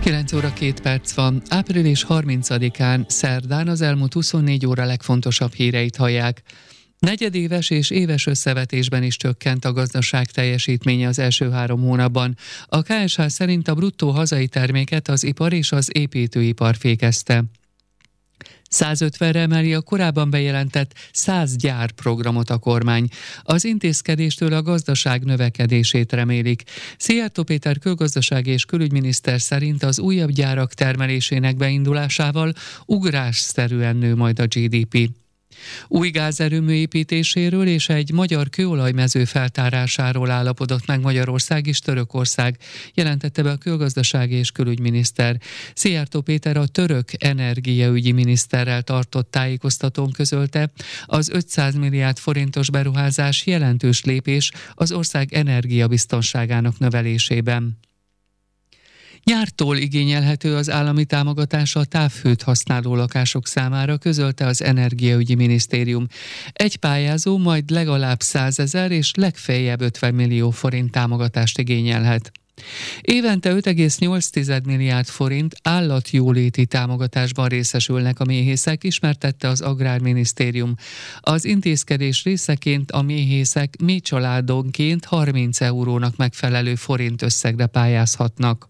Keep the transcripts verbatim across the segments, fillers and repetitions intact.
kilenc óra két perc van, április harmincadikán, szerdán az elmúlt huszonnégy óra legfontosabb híreit hallják. Negyedéves és éves összevetésben is csökkent a gazdaság teljesítménye az első három hónapban. A ká es há szerint a bruttó hazai terméket az ipar és az építőipar fékezte. százötvenre emeli a korábban bejelentett száz gyárprogramot a kormány. Az intézkedéstől a gazdaság növekedését remélik. Szijjártó Péter külgazdasági és külügyminiszter szerint az újabb gyárak termelésének beindulásával ugrásszerűen nő majd a gé dé pé. Új gázerőmű építéséről és egy magyar kőolajmező feltárásáról állapodott meg Magyarország és Törökország, jelentette be a külgazdasági és külügyminiszter. Szijjártó Péter a török energiaügyi miniszterrel tartott tájékoztatón közölte, az ötszáz milliárd forintos beruházás jelentős lépés az ország energiabiztonságának növelésében. Nyártól igényelhető az állami támogatás a távhőt használó lakások számára, közölte az Energiaügyi Minisztérium. Egy pályázó majd legalább százezer és legfeljebb ötven millió forint támogatást igényelhet. Évente öt egész nyolc milliárd forint állatjóléti támogatásban részesülnek a méhészek, ismertette az Agrárminisztérium. Az intézkedés részeként a méhészek méh családonként harminc eurónak megfelelő forint összegre pályázhatnak.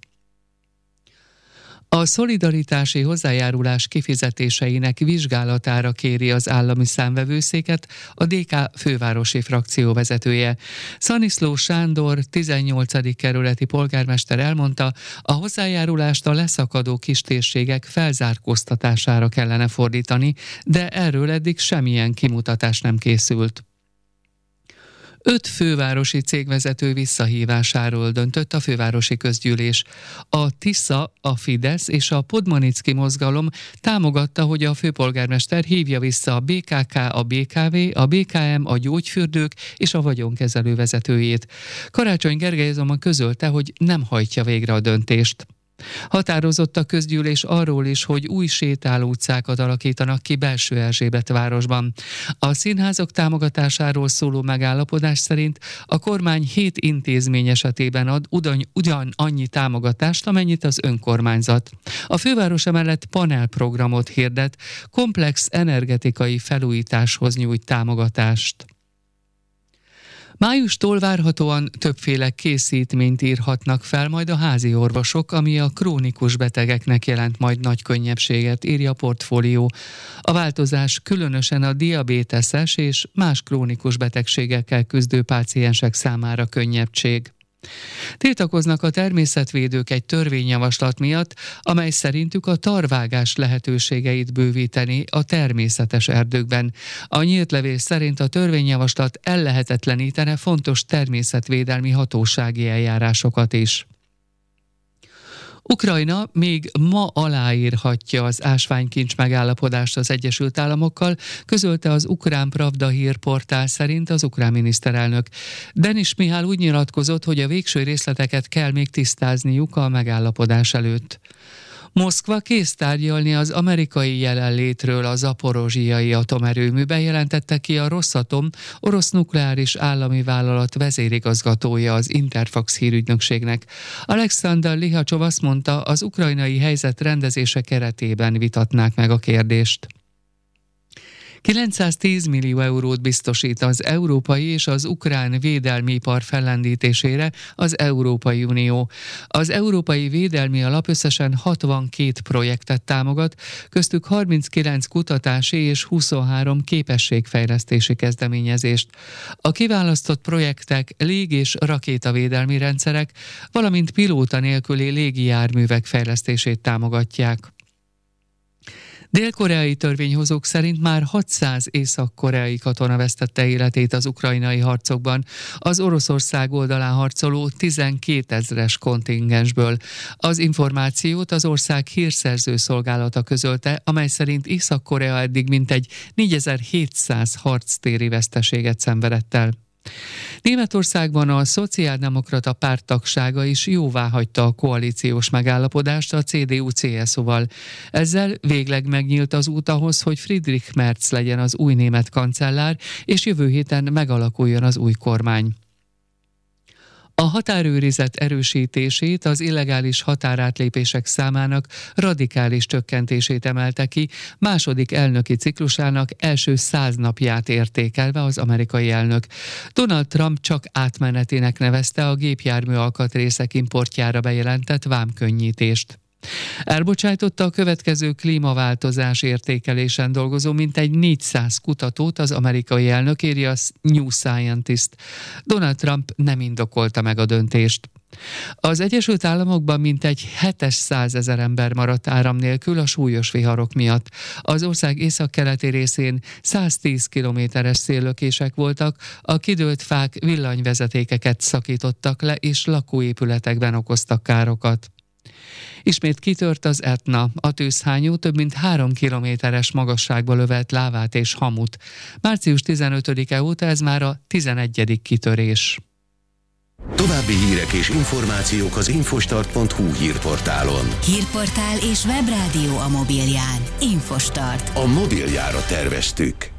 A szolidaritási hozzájárulás kifizetéseinek vizsgálatára kéri az állami számvevőszéket a dé ká fővárosi frakció vezetője. Szaniszló Sándor tizennyolcadik kerületi polgármester elmondta, a hozzájárulást a leszakadó kistérségek felzárkóztatására kellene fordítani, de erről eddig semmilyen kimutatás nem készült. Öt fővárosi cégvezető visszahívásáról döntött a fővárosi közgyűlés. A Tisza, a Fidesz és a Podmanicki mozgalom támogatta, hogy a főpolgármester hívja vissza a bé ká ká, a bé ká vé, a bé ká em, a gyógyfürdők és a vagyonkezelő vezetőjét. Karácsony Gergely azonban közölte, hogy nem hajtja végre a döntést. Határozott a közgyűlés arról is, hogy új sétáló utcákat alakítanak ki Belső Erzsébetvárosban. A színházak támogatásáról szóló megállapodás szerint a kormány hét intézmény esetében ad ugyan, ugyan annyi támogatást, amennyit az önkormányzat. A főváros emellett panelprogramot hirdet, komplex energetikai felújításhoz nyújt támogatást. Májustól várhatóan többféle készítményt írhatnak fel majd a házi orvosok, ami a krónikus betegeknek jelent majd nagy könnyebbséget, írja a Portfólió. A változás különösen a diabéteses és más krónikus betegségekkel küzdő páciensek számára könnyebbség. Tiltakoznak a természetvédők egy törvényjavaslat miatt, amely szerintük a tarvágás lehetőségeit bővíteni a természetes erdőkben. A Nyílt Levél szerint a törvényjavaslat ellehetetlenítene fontos természetvédelmi hatósági eljárásokat is. Ukrajna még ma aláírhatja az ásványkincs megállapodást az Egyesült Államokkal, közölte az Ukrán Pravda hírportál szerint az ukrán miniszterelnök. Denis Mihál úgy nyilatkozott, hogy a végső részleteket kell még tisztázniuk a megállapodás előtt. Moszkva kész tárgyalni az amerikai jelenlétről a zaporozsiai atomerőműben, jelentette ki a Rosszatom, orosz nukleáris állami vállalat vezérigazgatója az Interfax hírügynökségnek. Alexander Lihacsov azt mondta, az ukrajnai helyzet rendezése keretében vitatnák meg a kérdést. kilencszáztíz millió eurót biztosít az európai és az ukrán védelmi ipar fellendítésére az Európai Unió. Az Európai Védelmi Alap összesen hatvankét projektet támogat, köztük harminckilenc kutatási és huszonhárom képességfejlesztési kezdeményezést. A kiválasztott projektek lég- és rakétavédelmi rendszerek, valamint pilóta nélküli légijárművek fejlesztését támogatják. Dél-koreai törvényhozók szerint már hatszáz észak-koreai katona vesztette életét az ukrajnai harcokban, az Oroszország oldalán harcoló tizenkétezres kontingensből. Az információt az ország hírszerző szolgálata közölte, amely szerint Észak-Korea eddig mintegy négyezer-hétszáz harctéri veszteséget szenvedett el. Németországban a szociáldemokrata párt tagsága is jóváhagyta a koalíciós megállapodást a cé dé u cé es u-val. Ezzel végleg megnyílt az út ahhoz, hogy Friedrich Merz legyen az új német kancellár, és jövő héten megalakuljon az új kormány. A határőrizet erősítését, az illegális határátlépések számának radikális csökkentését emelte ki második elnöki ciklusának első száz napját értékelve az amerikai elnök. Donald Trump csak átmenetének nevezte a gépjármű alkatrészek importjára bejelentett vámkönnyítést. Elbocsájtotta a következő klímaváltozás értékelésen dolgozó mintegy négyszáz kutatót az amerikai elnök, írja a New Scientist. Donald Trump nem indokolta meg a döntést. Az Egyesült Államokban mintegy hétszázezer ember maradt áram nélkül a súlyos viharok miatt. Az ország északkeleti részén száztíz kilométeres széllökések voltak, a kidőlt fák villanyvezetékeket szakítottak le, és lakóépületekben okoztak károkat. Ismét kitört az Etna, a tűzhányó több mint három kilométeres magasságba lövelt lávát és hamut. március tizenötödike óta ez már a tizenegyedik kitörés. További hírek és információk az infostart pont hu hírportálon. Hírportál és webrádió a mobilján. Infostart. A mobiljára terveztük.